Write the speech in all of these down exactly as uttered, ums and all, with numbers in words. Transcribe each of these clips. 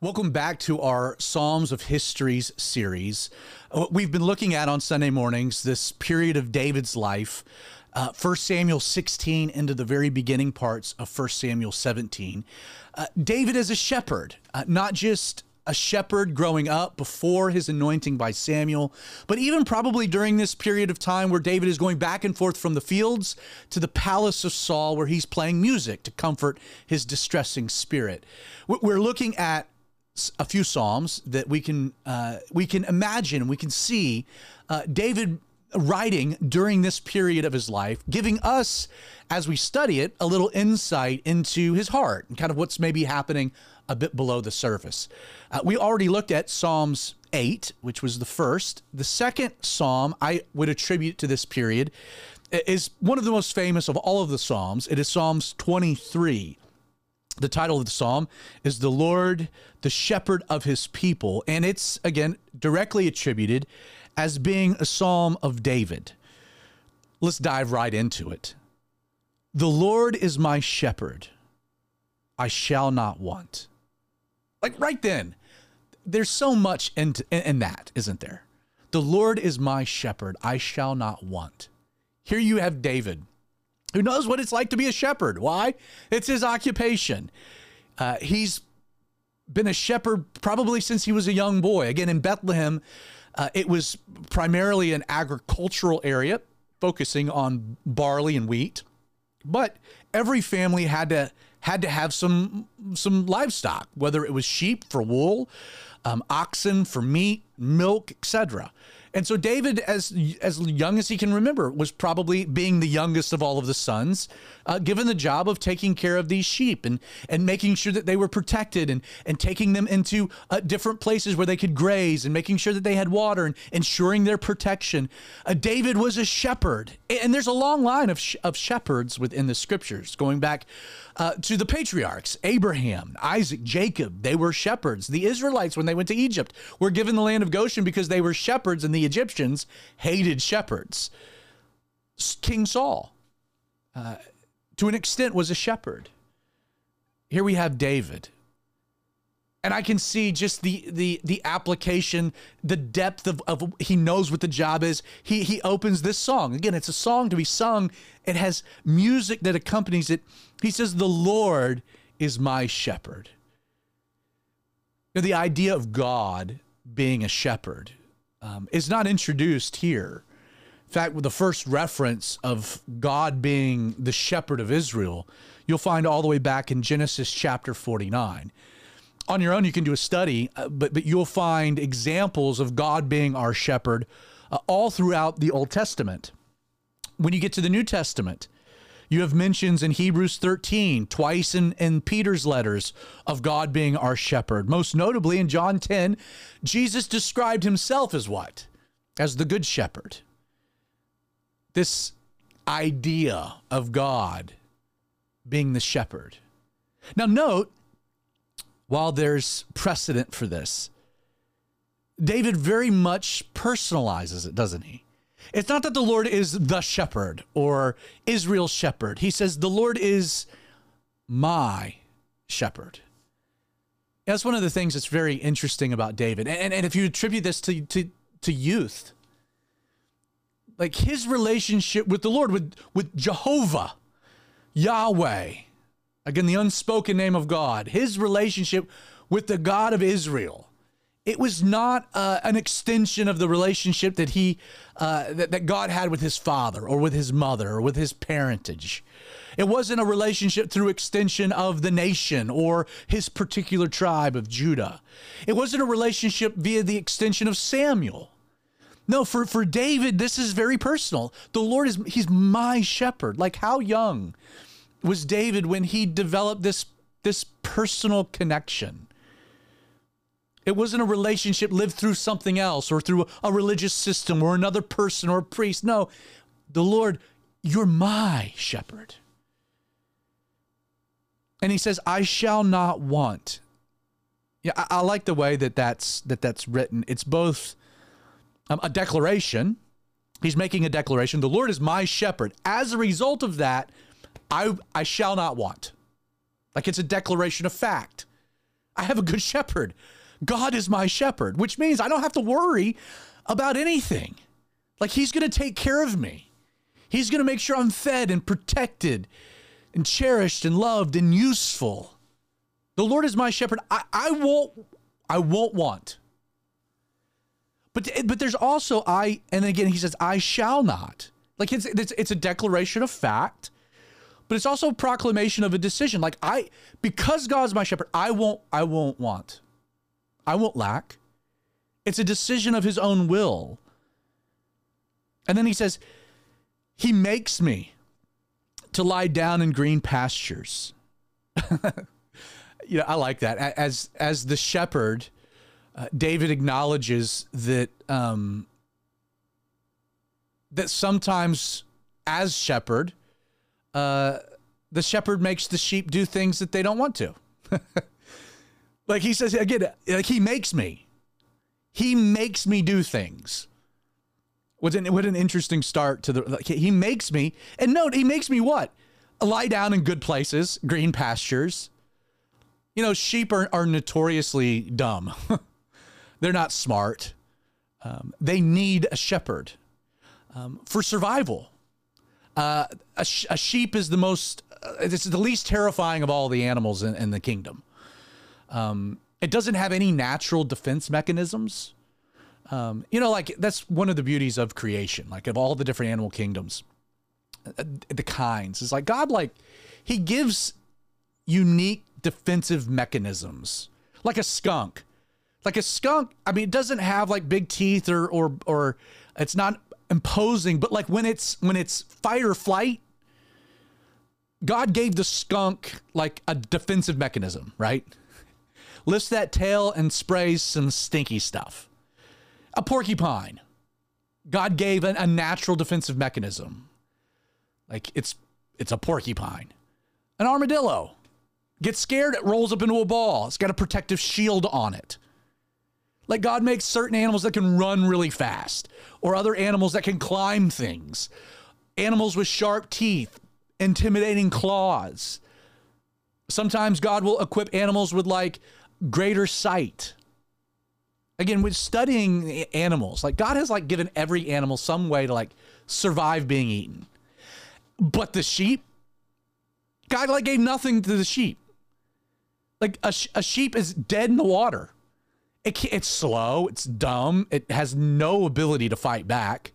Welcome back to our Psalms of Histories series. Uh, We've been looking at on Sunday mornings this period of David's life, uh, First Samuel sixteen into the very beginning parts of First Samuel seventeen. Uh, David is a shepherd, uh, not just a shepherd growing up before his anointing by Samuel, but even probably during this period of time where David is going back and forth from the fields to the palace of Saul, where he's playing music to comfort his distressing spirit. We're looking at a few psalms that we can uh, we can imagine, we can see uh, David writing during this period of his life, giving us, as we study it, a little insight into his heart and kind of what's maybe happening a bit below the surface. Uh, we already looked at Psalms eight, which was the first. The second psalm I would attribute to this period is one of the most famous of all of the psalms. It is Psalms twenty-three. The title of the psalm is "The Lord, the Shepherd of His People," and it's, again, directly attributed as being a psalm of David. Let's dive right into it. "The Lord is my shepherd, I shall not want." Like right then, there's so much in, in, in that, isn't there? The Lord is my shepherd, I shall not want. Here you have David, who knows what it's like to be a shepherd. Why? It's his occupation. Uh, he's been a shepherd probably since he was a young boy. Again, in Bethlehem, uh, it was primarily an agricultural area, focusing on barley and wheat. But every family had to had to have some some livestock, whether it was sheep for wool, um, oxen for meat, milk, et cetera. And so David, as as young as he can remember, was probably, being the youngest of all of the sons, uh, given the job of taking care of these sheep and and making sure that they were protected and and taking them into uh, different places where they could graze and making sure that they had water and ensuring their protection. Uh, David was a shepherd, and there's a long line of sh- of shepherds within the scriptures, going back uh, to the patriarchs: Abraham, Isaac, Jacob. They were shepherds. The Israelites, when they went to Egypt, were given the land of Goshen because they were shepherds, and the Egyptians hated shepherds. King Saul, uh, to an extent, was a shepherd. Here we have David. And I can see just the the the application, the depth of, of he knows what the job is. He he opens this song. Again, it's a song to be sung. It has music that accompanies it. He says, "The Lord is my shepherd." You know, the idea of God being a shepherd um, is not introduced here. In fact, with the first reference of God being the shepherd of Israel, you'll find all the way back in Genesis chapter forty-nine. On your own, you can do a study, uh, but, but you'll find examples of God being our shepherd uh, all throughout the Old Testament. When you get to the New Testament, you have mentions in Hebrews thirteen, twice in, in Peter's letters, of God being our shepherd. Most notably in John ten, Jesus described himself as what? As the good shepherd. This idea of God being the shepherd. Now note, while there's precedent for this, David very much personalizes it, doesn't he? It's not that the Lord is the shepherd or Israel's shepherd. He says, "The Lord is my shepherd." That's one of the things that's very interesting about David. And, and if you attribute this to, to, to youth, like his relationship with the Lord, with, with Jehovah, Yahweh, again, the unspoken name of God, his relationship with the God of Israel, it was not uh, an extension of the relationship that he, uh, that, that God had with his father or with his mother or with his parentage. It wasn't a relationship through extension of the nation or his particular tribe of Judah. It wasn't a relationship via the extension of Samuel. No, for, for David, this is very personal. The Lord is, he's my shepherd. Like, how young was David when he developed this, this personal connection? It wasn't a relationship lived through something else or through a religious system or another person or a priest. No, the Lord, you're my shepherd. And he says, "I shall not want." Yeah, I, I like the way that that's, that that's written. It's both um, a declaration. He's making a declaration. The Lord is my shepherd. As a result of that, I I shall not want. Like, it's a declaration of fact. I have a good shepherd. God is my shepherd, which means I don't have to worry about anything. Like, he's going to take care of me. He's going to make sure I'm fed and protected and cherished and loved and useful. The Lord is my shepherd. I, I won't, I won't want. But, but there's also I, and then again, he says, I shall not. Like, it's, it's, it's a declaration of fact, but it's also a proclamation of a decision. Like, I, because God's my shepherd, I won't, I won't want. I won't lack. It's a decision of his own will. And then he says, he makes me to lie down in green pastures. You know, I like that. As, as the shepherd, uh, David acknowledges that, um, that sometimes as shepherd, uh, the shepherd makes the sheep do things that they don't want to. Like he says, again, like he makes me. He makes me do things. What an, what an interesting start to the, like, he makes me, and note, he makes me what? Lie down in good places, green pastures. You know, sheep are, are notoriously dumb. They're not smart. Um, they need a shepherd um, for survival. Uh, a, sh- a sheep is the most, uh, it's the least terrifying of all the animals in, in the kingdom. Um, it doesn't have any natural defense mechanisms. Um, you know, like that's one of the beauties of creation, like of all the different animal kingdoms, uh, the kinds. It's like God, like he gives unique defensive mechanisms, like a skunk. Like a skunk, I mean, it doesn't have like big teeth or or or it's not imposing, but like when it's when it's fight or flight, God gave the skunk like a defensive mechanism, right? Lifts that tail and sprays some stinky stuff. A porcupine, God gave an, a natural defensive mechanism. Like it's it's a porcupine. An armadillo gets scared, it rolls up into a ball. It's got a protective shield on it. Like God makes certain animals that can run really fast, or other animals that can climb things. Animals with sharp teeth, intimidating claws. Sometimes God will equip animals with like greater sight. Again, with studying animals, like God has like given every animal some way to like survive being eaten. But the sheep, God like gave nothing to the sheep. Like a, a sheep is dead in the water. It, it's slow. It's dumb. It has no ability to fight back.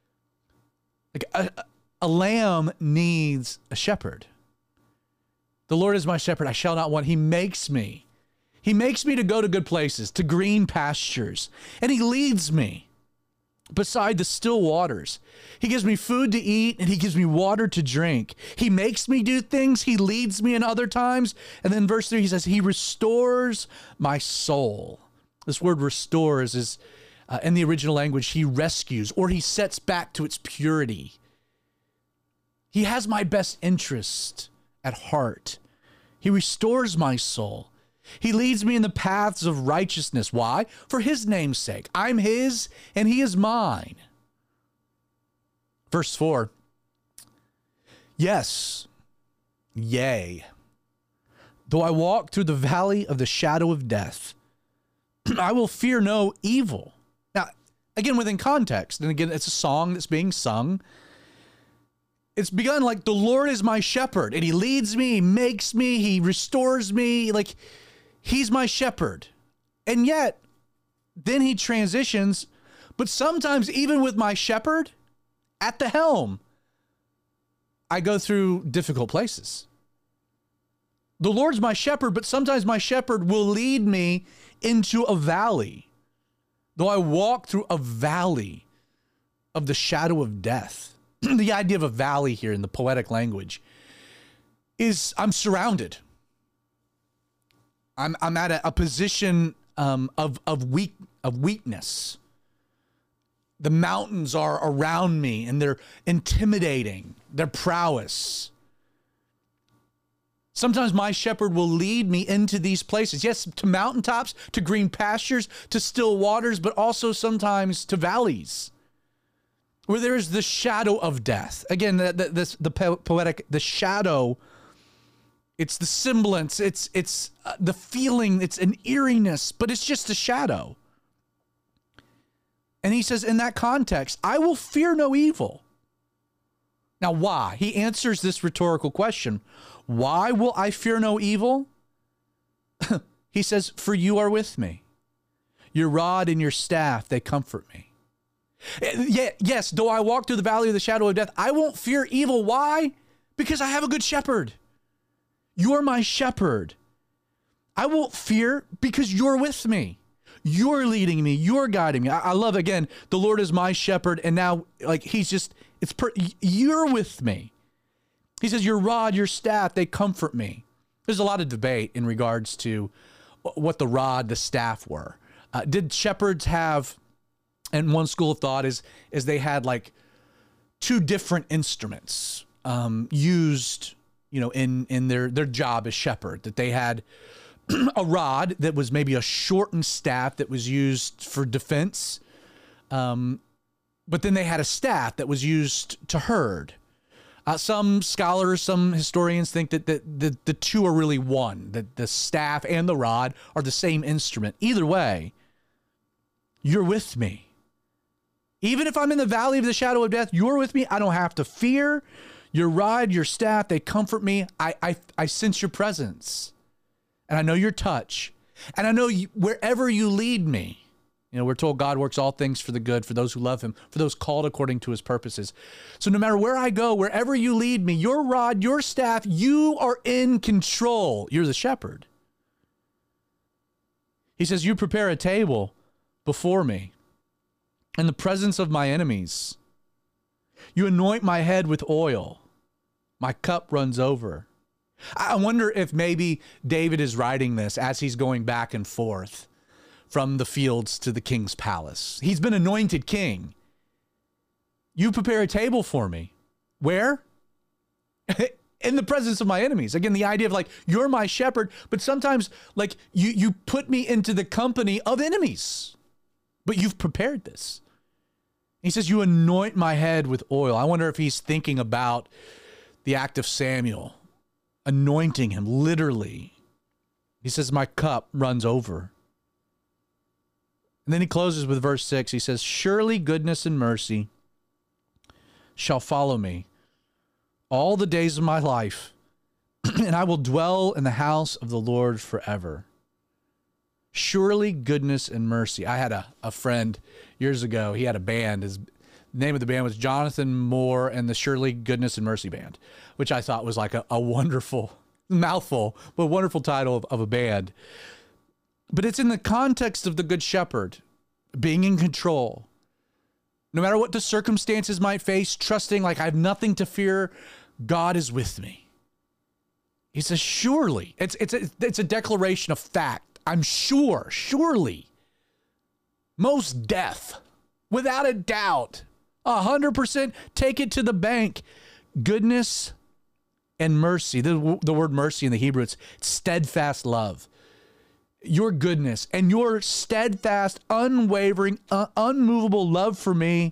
Like a, a lamb needs a shepherd. The Lord is my shepherd. I shall not want. He makes me. He makes me to go to good places, to green pastures, and he leads me beside the still waters. He gives me food to eat, and he gives me water to drink. He makes me do things. He leads me in other times. And then verse three, he says, he restores my soul. This word restores is, uh, in the original language, he rescues, or he sets back to its purity. He has my best interest at heart. He restores my soul. He leads me in the paths of righteousness. Why? For his name's sake. I'm his and he is mine. Verse four. Yes, yea. Though I walk through the valley of the shadow of death, I will fear no evil. Now, again, within context, and again, it's a song that's being sung. It's begun like the Lord is my shepherd and he leads me, he makes me, he restores me. Like he's my shepherd. And yet then he transitions, but sometimes even with my shepherd at the helm, I go through difficult places. The Lord's my shepherd, but sometimes my shepherd will lead me into a valley. Though I walk through a valley of the shadow of death. The idea of a valley here in the poetic language is I'm surrounded. I'm I'm at a, a position um, of of weak of weakness. The mountains are around me and they're intimidating. Their prowess. Sometimes my shepherd will lead me into these places. Yes, to mountaintops, to green pastures, to still waters, but also sometimes to valleys where there is the shadow of death. Again, the, the, this, the poetic, the shadow It's the semblance. It's it's uh, the feeling. It's an eeriness, but it's just a shadow. And he says, in that context, I will fear no evil. Now, why? He answers this rhetorical question. Why will I fear no evil? He says, for you are with me. Your rod and your staff, they comfort me. Yeah, yes, though I walk through the valley of the shadow of death, I won't fear evil. Why? Because I have a good shepherd. You're my shepherd. I won't fear because you're with me. You're leading me. You're guiding me. I, I love, again, the Lord is my shepherd. And now, like, he's just, it's, per, you're with me. He says, your rod, your staff, they comfort me. There's a lot of debate in regards to what the rod, the staff were. Uh, did shepherds have, and one school of thought is, is they had like two different instruments um, used, you know, in, in their, their job as shepherd, that they had a rod that was maybe a shortened staff that was used for defense. Um, but then they had a staff that was used to herd. Uh, some scholars, some historians think that the, the, the two are really one, that the staff and the rod are the same instrument. Either way, you're with me. Even if I'm in the valley of the shadow of death, you're with me. I don't have to fear. Your rod, your staff, they comfort me. I, I, I sense your presence. And I know your touch. And I know you, wherever you lead me, you know, we're told God works all things for the good, for those who love him, for those called according to his purposes. So no matter where I go, wherever you lead me, your rod, your staff, you are in control. You're the shepherd. He says, you prepare a table before me in the presence of my enemies. You anoint my head with oil. My cup runs over. I wonder if maybe David is writing this as he's going back and forth from the fields to the king's palace. He's been anointed king. You prepare a table for me. Where? In the presence of my enemies. Again, the idea of like, you're my shepherd, but sometimes like you, you put me into the company of enemies, but you've prepared this. He says, you anoint my head with oil. I wonder if he's thinking about the act of Samuel anointing him literally. He says, my cup runs over. And then he closes with verse six. He says, surely goodness and mercy shall follow me all the days of my life, and I will dwell in the house of the Lord forever. Surely goodness and mercy. I had a, a friend years ago. He had a band. His name of the band was Jonathan Moore and the Surely Goodness and Mercy Band, which I thought was like a, a wonderful mouthful, but wonderful title of, of a band. But it's in the context of the Good Shepherd being in control. No matter what the circumstances might face, trusting like I have nothing to fear, God is with me. He says, surely. It's, it's, a, it's a declaration of fact. I'm sure, surely. Most death, without a doubt, one hundred percent, take it to the bank. Goodness and mercy. The, the word mercy in the Hebrew, it's steadfast love. Your goodness and your steadfast, unwavering, uh, unmovable love for me,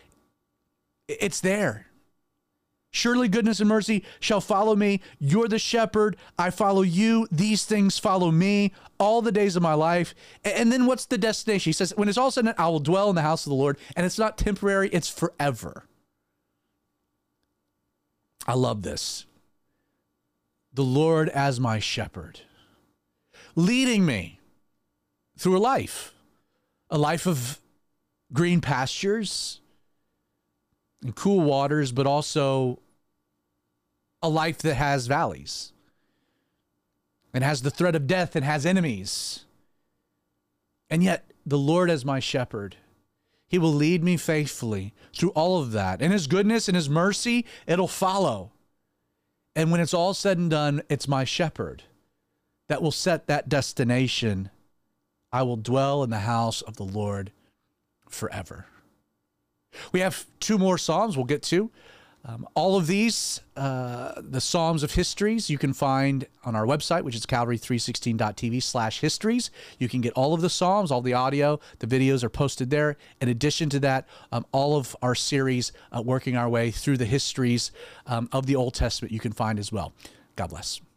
it's there. Surely goodness and mercy shall follow me. You're the shepherd. I follow you. These things follow me all the days of my life. And then what's the destination? He says, when it's all said and done, I will dwell in the house of the Lord. And it's not temporary. It's forever. I love this. The Lord as my shepherd, leading me through a life, a life of green pastures and cool waters, but also a life that has valleys and has the threat of death and has enemies. And yet the Lord as my shepherd, he will lead me faithfully through all of that. And his goodness and his mercy, it'll follow. And when it's all said and done, it's my shepherd that will set that destination. I will dwell in the house of the Lord forever. We have two more Psalms we'll get to. Um, all of these, uh, the Psalms of Histories, you can find on our website, which is calvary three sixteen dot t v slash histories. You can get all of the Psalms, all the audio, the videos are posted there. In addition to that, um, all of our series uh, working our way through the histories um, of the Old Testament you can find as well. God bless.